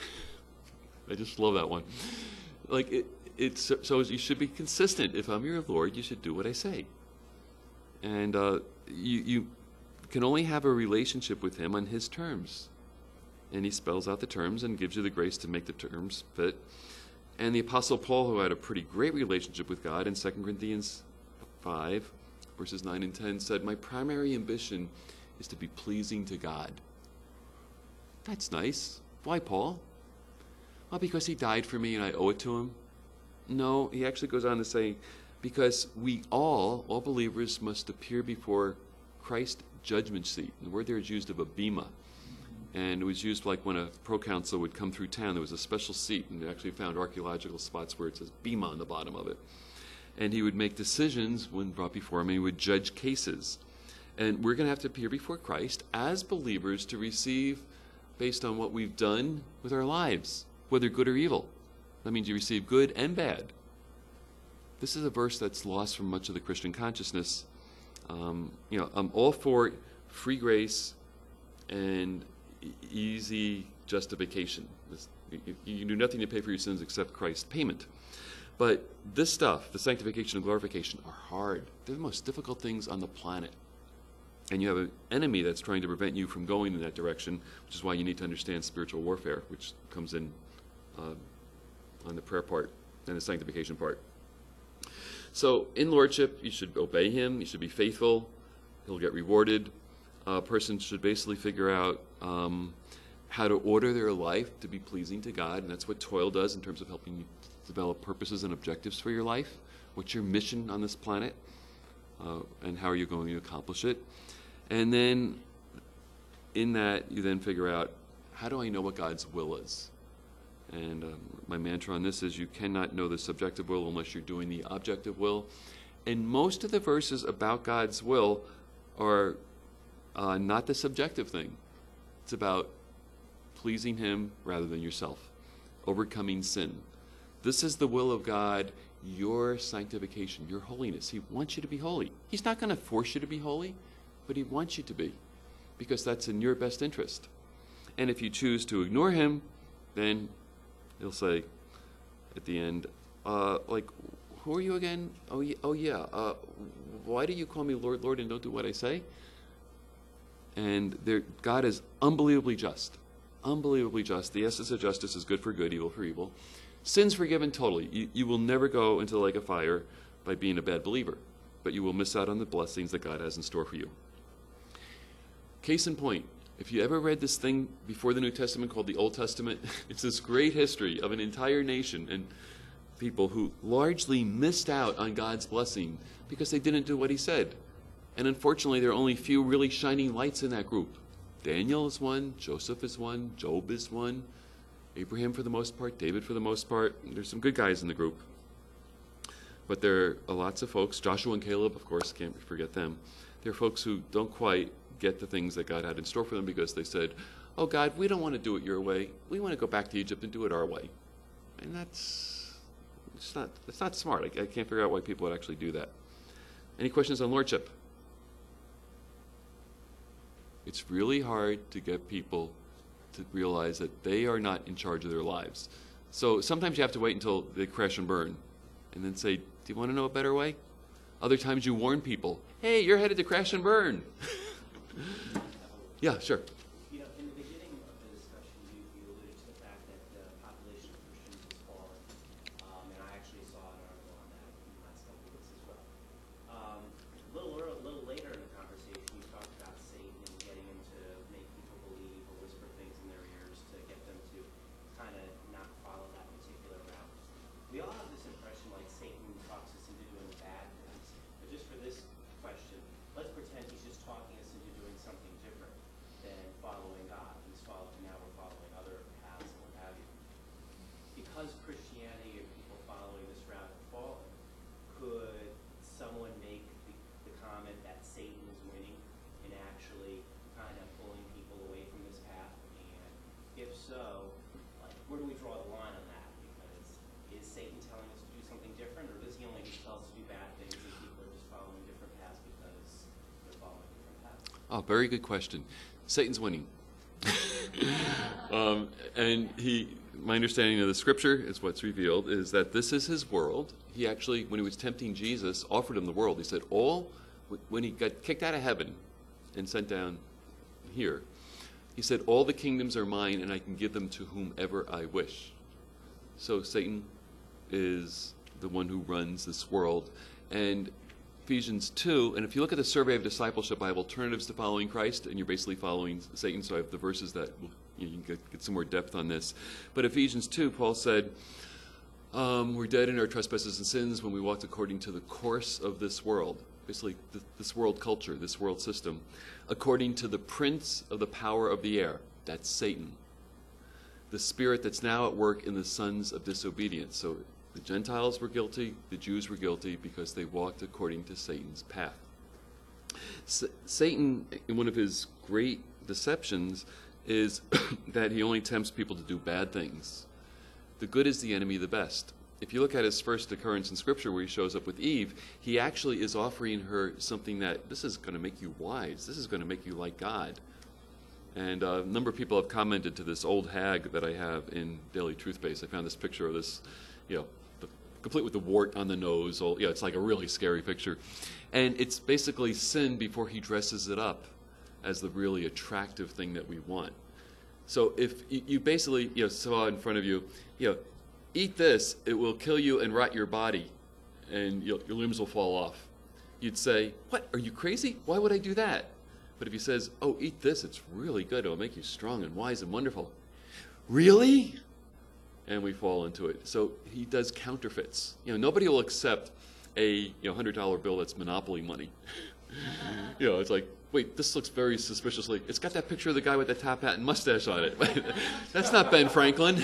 I just love that one. Like, it, it's so you should be consistent. If I'm your Lord, you should do what I say. And uh, you, you can only have a relationship with him on his terms. And he spells out the terms and gives you the grace to make the terms fit. And the Apostle Paul, who had a pretty great relationship with God in Second Corinthians five, verses nine and ten, said, my primary ambition is to be pleasing to God. That's nice. Why, Paul? Well, because he died for me and I owe it to him. No, he actually goes on to say, because we all, all believers, must appear before Christ's judgment seat. The word there is used of a bema. And it was used like when a proconsul would come through town, there was a special seat, and they actually found archaeological spots where it says bema on the bottom of it. And he would make decisions when brought before him, and he would judge cases. And we're going to have to appear before Christ as believers to receive based on what we've done with our lives, whether good or evil. That means you receive good and bad. This is a verse that's lost from much of the Christian consciousness. Um, you know, I'm all for free grace and e- easy justification. This, you, you do nothing to pay for your sins except Christ's payment. But this stuff, the sanctification and glorification, are hard. They're the most difficult things on the planet. And you have an enemy that's trying to prevent you from going in that direction, which is why you need to understand spiritual warfare, which comes in uh, on the prayer part and the sanctification part. So in lordship, you should obey him. You should be faithful. He'll get rewarded. A person should basically figure out um, how to order their life to be pleasing to God, and that's what toil does in terms of helping you develop purposes and objectives for your life. What's your mission on this planet, uh, and how are you going to accomplish it? And then in that, you then figure out, how do I know what God's will is? And um, my mantra on this is, you cannot know the subjective will unless you're doing the objective will. And most of the verses about God's will are uh, not the subjective thing. It's about pleasing him rather than yourself, overcoming sin. This is the will of God, your sanctification, your holiness. He wants you to be holy. He's not going to force you to be holy, but he wants you to be, because that's in your best interest. And if you choose to ignore him, then he'll say at the end, uh, like, who are you again? Oh, yeah, oh, yeah. Uh, why do you call me Lord, Lord, and don't do what I say? And there, God is unbelievably just, unbelievably just. The essence of justice is good for good, evil for evil. Sin's forgiven totally. You, you will never go into the lake of fire by being a bad believer, but you will miss out on the blessings that God has in store for you. Case in point, if you ever read this thing before the New Testament called the Old Testament, it's this great history of an entire nation and people who largely missed out on God's blessing because they didn't do what he said. And unfortunately, there are only a few really shining lights in that group. Daniel is one, Joseph is one, Job is one, Abraham for the most part, David for the most part. There's some good guys in the group. But there are lots of folks, Joshua and Caleb, of course, can't forget them. There are folks who don't quite get the things that God had in store for them because they said, oh God, we don't want to do it your way. We want to go back to Egypt and do it our way. And that's it's not, it's not smart. I, I can't figure out why people would actually do that. Any questions on lordship? It's really hard to get people to realize that they are not in charge of their lives. So sometimes you have to wait until they crash and burn and then say, do you want to know a better way? Other times you warn people, hey, you're headed to crash and burn. Yeah, sure. You know, in the beginning of the discussion, you, you alluded to the fact that the population of Christians is falling. Um, and I actually saw an article on that in the last couple of weeks as well. Um, a little, early, a little later in the conversation, you talked about Satan and getting him to make people believe or whisper things in their ears to get them to kind of not follow that particular route. We all have this impression like Satan talks us into doing bad things. But just for this question, let's pretend he's just talking us into doing something different than following God. He's following, now we're following other paths and what have you. Because Christianity and people following this route have fallen, could someone make the, the comment that Satan is winning and actually kind of pulling people away from this path? And if so, like, where do we draw the line on that? Because is Satan telling us to do something different, or does he only just tell us to do bad things and people are just following different paths because they're following different paths? Oh, very good question. Satan's winning. um, and he, my understanding of the scripture is what's revealed is that this is his world. He actually, when he was tempting Jesus, offered him the world. He said, all, when he got kicked out of heaven and sent down here, he said, all the kingdoms are mine and I can give them to whomever I wish. So Satan is the one who runs this world. And Ephesians two, and if you look at the Survey of Discipleship, I have alternatives to following Christ, and you're basically following Satan, so I have the verses that will, you can get, get some more depth on this. But Ephesians two, Paul said, um, we're dead in our trespasses and sins when we walked according to the course of this world, basically th- this world culture, this world system, according to the prince of the power of the air, that's Satan, the spirit that's now at work in the sons of disobedience. So the Gentiles were guilty, the Jews were guilty because they walked according to Satan's path. S- Satan, in one of his great deceptions, is that he only tempts people to do bad things. The good is the enemy of the best. If you look at his first occurrence in Scripture where he shows up with Eve, he actually is offering her something that, this is going to make you wise, this is going to make you like God. And uh, a number of people have commented to this old hag that I have in Daily Truth Base. I found this picture of this, you know, complete with the wart on the nose. All, yeah, it's like a really scary picture. And it's basically sin before he dresses it up as the really attractive thing that we want. So if you, you basically, you know, saw in front of you, you know, eat this, it will kill you and rot your body, and you'll, your limbs will fall off. You'd say, what, are you crazy? Why would I do that? But if he says, oh, eat this, it's really good, it'll make you strong and wise and wonderful. Really? And we fall into it. So he does counterfeits. You know, nobody will accept a you know hundred dollar bill that's Monopoly money. You know, it's like, wait, this looks very suspiciously. It's got that picture of the guy with the top hat and mustache on it. That's not Ben Franklin.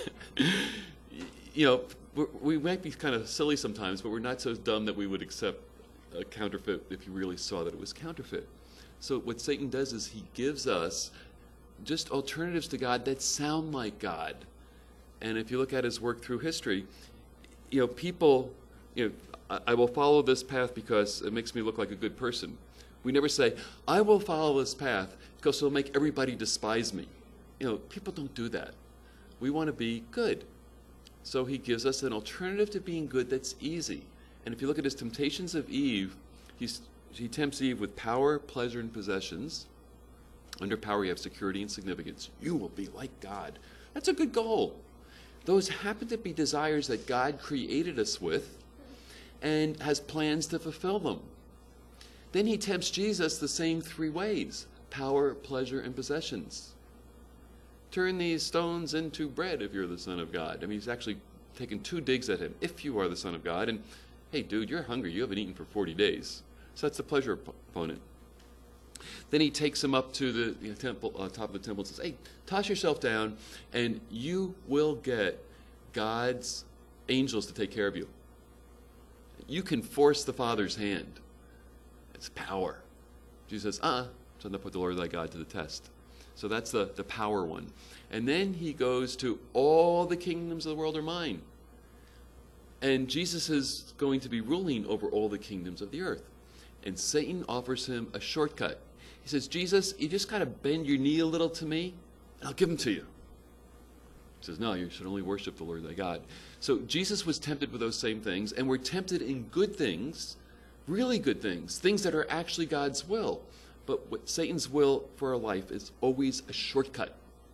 You know, we're, we might be kind of silly sometimes, but we're not so dumb that we would accept a counterfeit if you really saw that it was counterfeit. So what Satan does is he gives us just alternatives to God that sound like God. And if you look at his work through history, you know, people, you know, I, I will follow this path because it makes me look like a good person. We never say, I will follow this path because it'll make everybody despise me. You know, people don't do that. We want to be good. So he gives us an alternative to being good that's easy. And if you look at his temptations of Eve, he's, he tempts Eve with power, pleasure, and possessions. Under power, you have security and significance. You will be like God. That's a good goal. Those happen to be desires that God created us with and has plans to fulfill them. Then he tempts Jesus the same three ways: power, pleasure, and possessions. Turn these stones into bread if you're the Son of God. I mean, he's actually taken two digs at him. If you are the Son of God, and hey, dude, you're hungry. You haven't eaten for forty days. So that's the pleasure opponent. Then he takes him up to the you know, temple, uh, top of the temple and says, hey, toss yourself down and you will get God's angels to take care of you. You can force the Father's hand. It's power. Jesus says, uh-uh, shall not put the Lord thy God to the test. So that's the, the power one. And then he goes to all the kingdoms of the world are mine. And Jesus is going to be ruling over all the kingdoms of the earth. And Satan offers him a shortcut. He says, Jesus, you just got to bend your knee a little to me, and I'll give them to you. He says, no, you should only worship the Lord thy God. So Jesus was tempted with those same things, and we're tempted in good things, really good things, things that are actually God's will. But what Satan's will for our life is always a shortcut.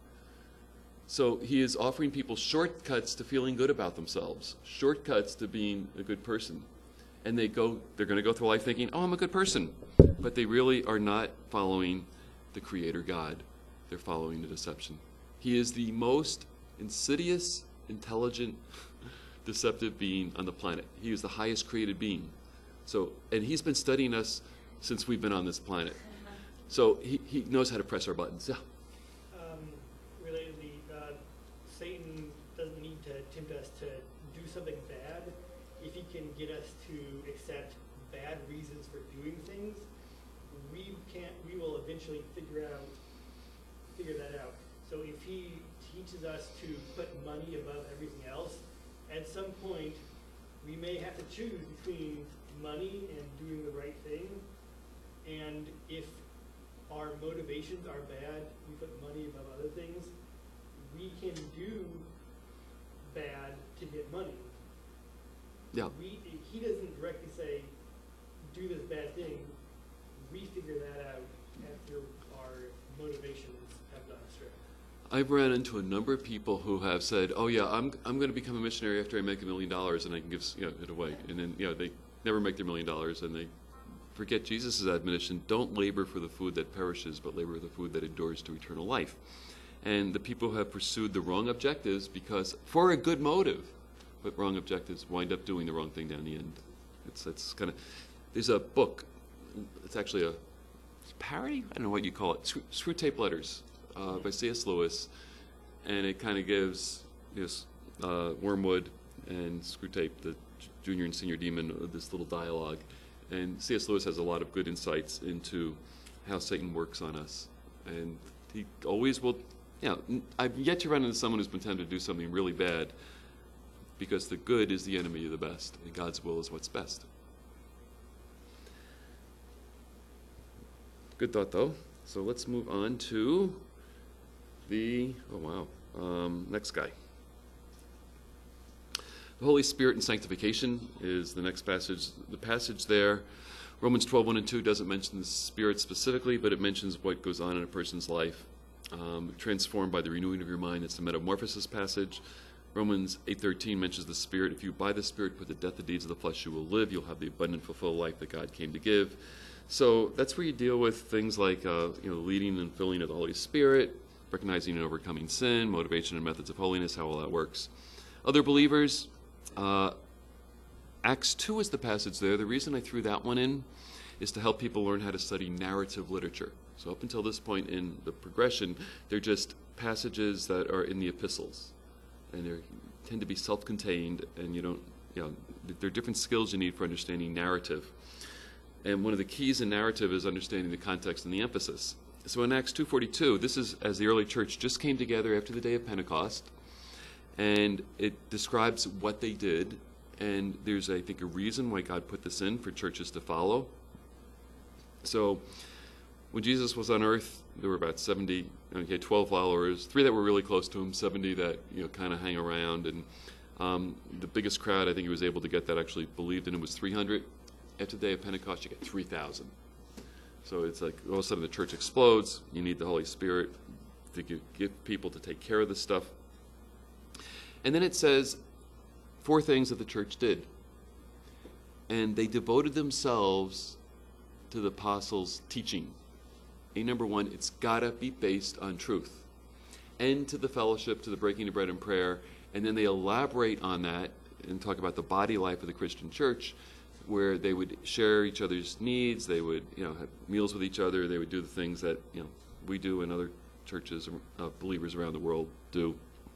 So he is offering people shortcuts to feeling good about themselves, shortcuts to being a good person. And they go, they're going to go through life thinking, oh, I'm a good person. But they really are not following the Creator God. They're following the deception. He is the most insidious, intelligent, deceptive being on the planet. He is the highest created being. So, and he's been studying us since we've been on this planet. So he, he knows how to press our buttons. Yeah. Um, relatedly, uh, Satan doesn't need to tempt us to do something bad. If he can get us to accept bad reasons for doing things, we can't. We will eventually figure out, figure that out. So if he teaches us to put money above everything else, at some point we may have to choose between money and doing the right thing. And if our motivations are bad, we put money above other things, we can do bad to get money. Yeah. We, he doesn't directly say, do this bad thing. We figure that out after our motivations have gone astray. I've run into a number of people who have said, "Oh yeah, I'm I'm going to become a missionary after I make a million dollars, and I can give you know it away." And then you know they never make their million dollars, and they forget Jesus' admonition: "Don't labor for the food that perishes, but labor for the food that endures to eternal life." And the people who have pursued the wrong objectives because for a good motive, but wrong objectives, wind up doing the wrong thing down the end. It's it's kind of there's a book. It's actually a parody. I don't know what you call it. Screw, Screw Tape Letters. Uh, by C S Lewis, and it kind of gives this uh, Wormwood and Screwtape, the junior and senior demon, uh, this little dialogue. And C S Lewis has a lot of good insights into how Satan works on us. And he always will, you know, n- I've yet to run into someone who's been tempted to do something really bad because the good is the enemy of the best, and God's will is what's best. Good thought, though. So let's move on to the, oh wow, um, next guy. The Holy Spirit and sanctification is the next passage. The passage there, Romans twelve, one and two doesn't mention the Spirit specifically, but it mentions what goes on in a person's life. Um, transformed by the renewing of your mind, it's the metamorphosis passage. Romans eight thirteen mentions the Spirit. If you by the Spirit put to death the deeds of the flesh, you will live. You'll have the abundant, fulfilled life that God came to give. So that's where you deal with things like uh, you know, leading and filling of the Holy Spirit, recognizing and overcoming sin, motivation and methods of holiness, how all that works. Other believers, uh, Acts two is the passage there. The reason I threw that one in is to help people learn how to study narrative literature. So up until this point in the progression, they're just passages that are in the epistles. And they tend to be self-contained, and you don't, you know, there are different skills you need for understanding narrative. And one of the keys in narrative is understanding the context and the emphasis. So in Acts two forty-two, this is as the early church just came together after the day of Pentecost, and it describes what they did, and there's, I think, a reason why God put this in for churches to follow. So when Jesus was on earth, there were about seventy, okay, twelve followers, three that were really close to him, seventy that, you know, kind of hang around, and um, the biggest crowd I think he was able to get that actually believed in him was three hundred. After the day of Pentecost, you get three thousand. So it's like all of a sudden the church explodes. You need the Holy Spirit to give, give people to take care of this stuff. And then it says four things that the church did. And they devoted themselves to the apostles' teaching. A number one, it's got to be based on truth. And to the fellowship, to the breaking of bread and prayer. And then they elaborate on that and talk about the body life of the Christian church, where they would share each other's needs, they would, you know, have meals with each other, they would do the things that, you know, we do and other churches, uh, believers around the world do.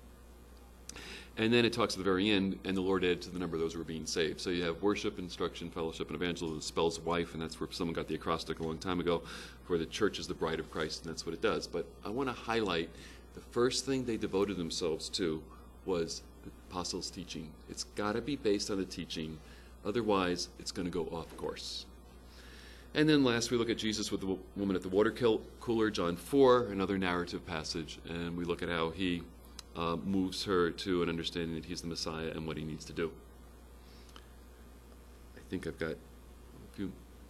And then it talks at the very end, and the Lord added to the number of those who were being saved. So you have worship, instruction, fellowship, and evangelism spells wife, and that's where someone got the acrostic a long time ago, for the church is the bride of Christ, and that's what it does. But I want to highlight the first thing they devoted themselves to was the apostles' teaching. It's got to be based on the teaching. Otherwise, it's going to go off course. And then last, we look at Jesus with the woman at the water cooler, John four, another narrative passage, and we look at how he uh, moves her to an understanding that he's the Messiah and what he needs to do. I think I've got a few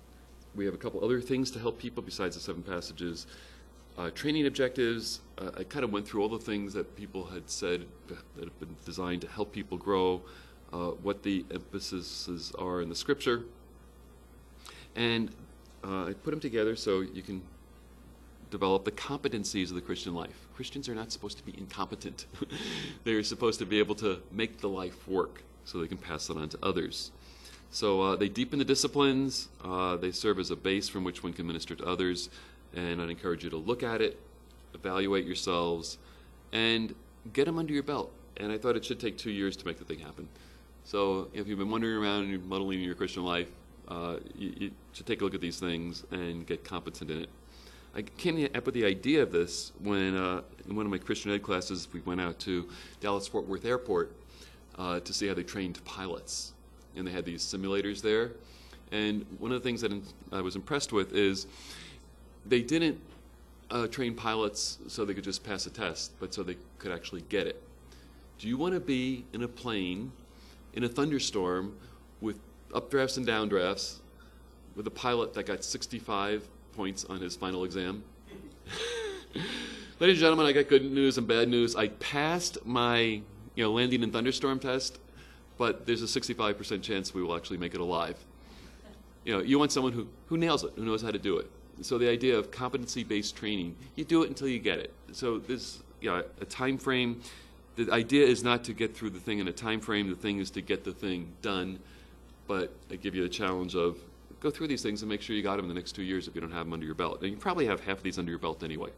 we have a couple other things to help people besides the seven passages. Uh, training objectives, uh, I kind of went through all the things that people had said that have been designed to help people grow, uh, what the emphases are in the scripture. And uh, I put them together so you can develop the competencies of the Christian life. Christians are not supposed to be incompetent. They're supposed to be able to make the life work so they can pass it on to others. So uh, they deepen the disciplines, uh, they serve as a base from which one can minister to others, and I'd encourage you to look at it, evaluate yourselves, and get them under your belt. And I thought it should take two years to make the thing happen. So if you've been wandering around and you're muddling in your Christian life, uh, you, you should take a look at these things and get competent in it. I came up with the idea of this when uh, in one of my Christian ed classes we went out to Dallas-Fort Worth Airport uh, to see how they trained pilots. And they had these simulators there. And one of the things that I was impressed with is they didn't uh, train pilots so they could just pass a test, but so they could actually get it. Do you want to be in a plane in a thunderstorm with updrafts and downdrafts with a pilot that got sixty-five points on his final exam? Ladies and gentlemen, I got good news and bad news. I passed my you know, landing in thunderstorm test, but there's a sixty-five percent chance we will actually make it alive. You know, you want someone who, who nails it, who knows how to do it. So the idea of competency-based training, you do it until you get it. So there's you know, a time frame. The idea is not to get through the thing in a time frame. The thing is to get the thing done. But I give you the challenge of go through these things and make sure you got them in the next two years if you don't have them under your belt. And you probably have half of these under your belt anyway.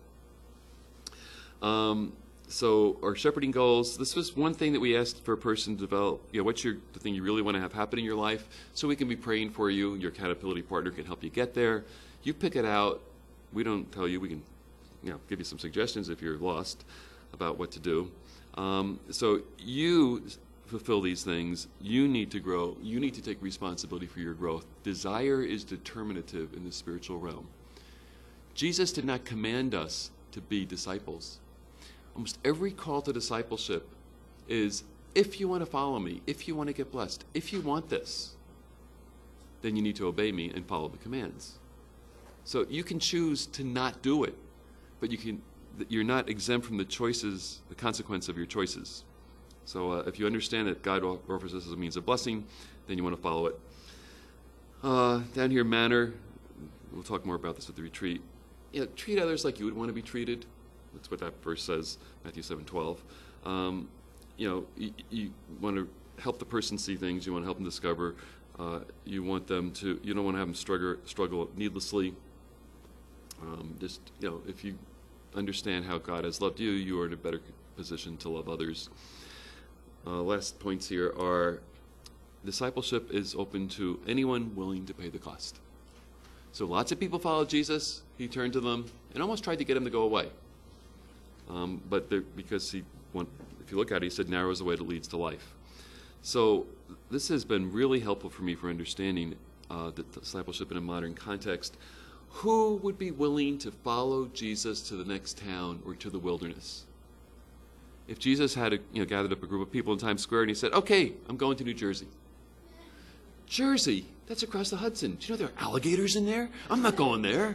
Um, so our shepherding goals, this was one thing that we asked for a person to develop. You know, what's your, the thing you really want to have happen in your life so we can be praying for you. Your accountability partner can help you get there. You pick it out. We don't tell you. We can you know, give you some suggestions if you're lost about what to do. Um, so you fulfill these things. You need to grow. You need to take responsibility for your growth. Desire is determinative in the spiritual realm. Jesus did not command us to be disciples. Almost every call to discipleship is, if you want to follow me, if you want to get blessed, if you want this, then you need to obey me and follow the commands. So you can choose to not do it, but you can, you're not exempt from the choices, the consequence of your choices. So uh, if you understand that God offers us as a means of blessing, then you want to follow it. Uh, down here, manner. We'll talk more about this at the retreat. You know, treat others like you would want to be treated. That's what that verse says, Matthew seven twelve. Um, you know, you, you want to help the person see things. You want to help them discover. Uh, you want them to. You don't want to have them struggle struggle needlessly. Um, just you know, if you understand how God has loved you, you are in a better position to love others. Uh, last points here are discipleship is open to anyone willing to pay the cost. So lots of people followed Jesus. He turned to them and almost tried to get him to go away. Um, but because he, want, if you look at it, he said, narrow is the way that leads to life. So this has been really helpful for me for understanding uh, the discipleship in a modern context. Who would be willing to follow Jesus to the next town or to the wilderness? If Jesus had a, you know, gathered up a group of people in Times Square and he said, okay, I'm going to New Jersey. Jersey? That's across the Hudson. Do you know there are alligators in there? I'm not going there.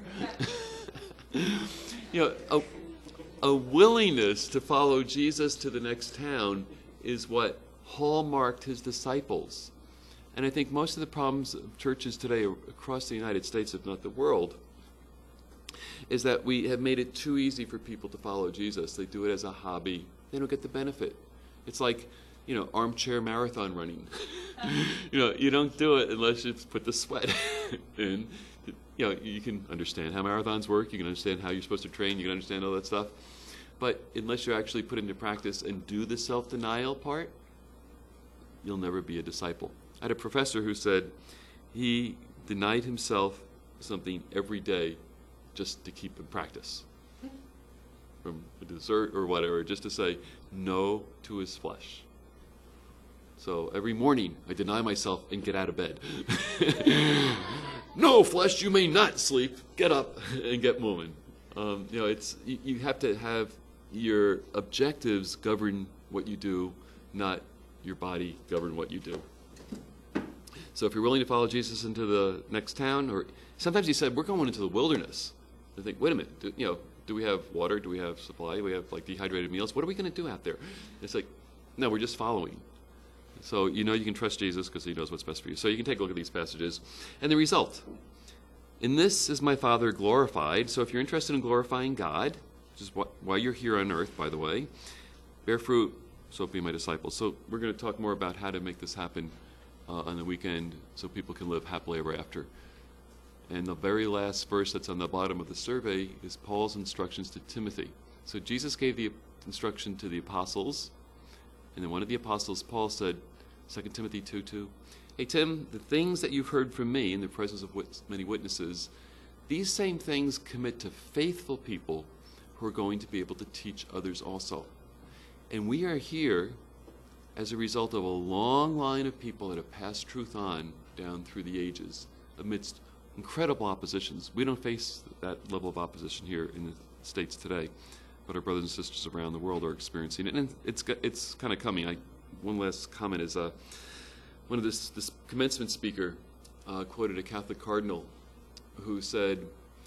You know, a, a willingness to follow Jesus to the next town is what hallmarked his disciples. And I think most of the problems of churches today across the United States, if not the world, is that we have made it too easy for people to follow Jesus. They do it as a hobby. They don't get the benefit. It's like, you know, armchair marathon running. You know, you don't do it unless you put the sweat in. You know, you can understand how marathons work. You can understand how you're supposed to train. You can understand all that stuff. But unless you actually put it into practice and do the self-denial part, you'll never be a disciple. I had a professor who said he denied himself something every day just to keep in practice. From a dessert or whatever, just to say no to his flesh. So every morning I deny myself and get out of bed. No, flesh, you may not sleep. Get up and get moving. Um, you know, it's you, you have to have your objectives govern what you do, not your body govern what you do. So if you're willing to follow Jesus into the next town, or sometimes he said, we're going into the wilderness. I think, wait a minute, do, you know, do we have water? Do we have supply? Do we have like dehydrated meals? What are we going to do out there? It's like, no, we're just following. So you know you can trust Jesus because he knows what's best for you. So you can take a look at these passages. And the result. In this is my Father glorified. So if you're interested in glorifying God, which is what, why you're here on earth, by the way, bear fruit, so be my disciples. So we're going to talk more about how to make this happen uh, on the weekend so people can live happily ever after. And the very last verse that's on the bottom of the survey is Paul's instructions to Timothy. So Jesus gave the instruction to the apostles, and then one of the apostles, Paul, said, Second Timothy two two, hey, Tim, the things that you've heard from me in the presence of wit- many witnesses, these same things commit to faithful people who are going to be able to teach others also. And we are here as a result of a long line of people that have passed truth on down through the ages amidst incredible oppositions. We don't face that level of opposition here in the States today, but our brothers and sisters around the world are experiencing it, and it's it's kind of coming. I, one last comment is uh, one of this this commencement speaker uh, quoted a Catholic cardinal who said,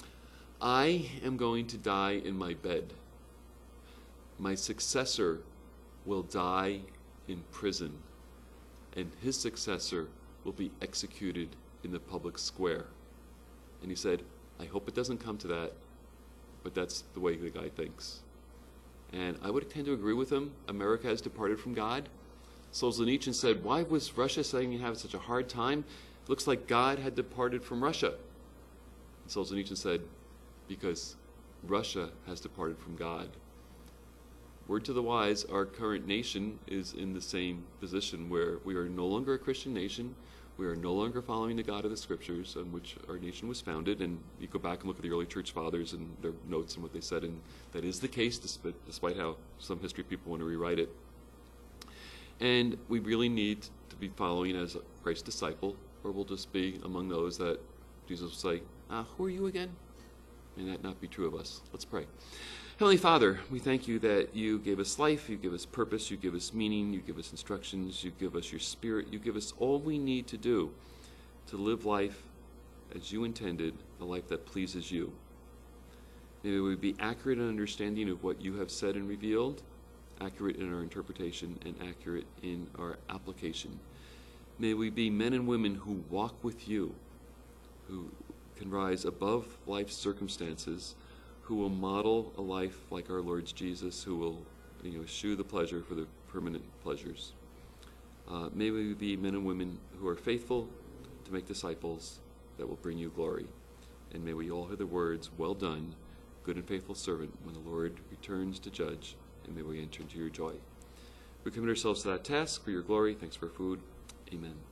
"I am going to die in my bed. My successor will die in prison, and his successor will be executed in the public square." And he said, I hope it doesn't come to that, but that's the way the guy thinks. And I would tend to agree with him. America has departed from God. Solzhenitsyn said, why was Russia saying you have such a hard time? It looks like God had departed from Russia. And Solzhenitsyn said, because Russia has departed from God. Word to the wise, our current nation is in the same position where we are no longer a Christian nation. We are no longer following the God of the Scriptures on which our nation was founded. And you go back and look at the early church fathers and their notes and what they said, and that is the case, despite, despite how some history people want to rewrite it. And we really need to be following as a Christ's disciple, or we'll just be among those that Jesus will say, ah, who are you again? May that not be true of us. Let's pray. Heavenly Father, we thank you that you gave us life, you give us purpose, you give us meaning, you give us instructions, you give us your Spirit, you give us all we need to do to live life as you intended, a life that pleases you. May we be accurate in understanding of what you have said and revealed, accurate in our interpretation, and accurate in our application. May we be men and women who walk with you, who can rise above life's circumstances, who will model a life like our Lord's Jesus, who will, you know, eschew the pleasure for the permanent pleasures. Uh, may we be men and women who are faithful to make disciples that will bring you glory. And may we all hear the words, well done, good and faithful servant, when the Lord returns to judge, and may we enter into your joy. We commit ourselves to that task for your glory. Thanks for food. Amen.